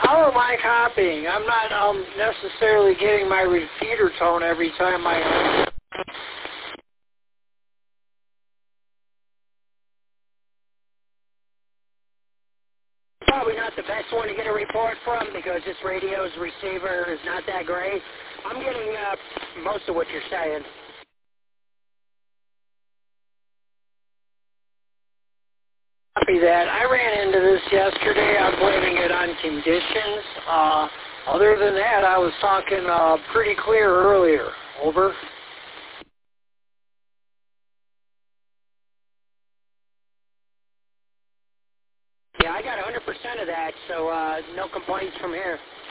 Oh, my copying. I'm not necessarily getting my repeater tone every time I... Probably not the best one to get a report from because this radio's receiver is not that great. I'm getting most of what you're saying. Copy that. I ran into this yesterday. I'm blaming it on conditions. Other than that, I was talking pretty clear earlier. Over. Yeah, I got 100% of that, so no complaints from here.